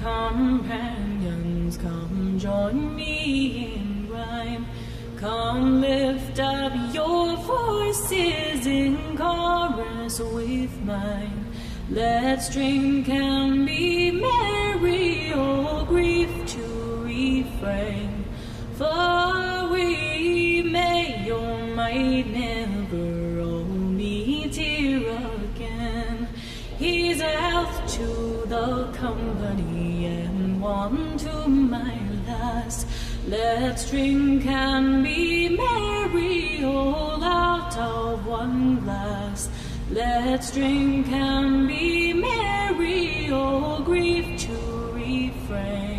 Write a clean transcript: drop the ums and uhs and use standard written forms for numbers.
companions, come join me in rhyme. Come lift up your voices in chorus with mine. Let's drink and be merry, or grief to refrain. For we may or might never all meet here again. Here's a health to the company and one to my lass. Let's drink and be merry, all out of one glass. Let's drink and be merry, all grief to refrain.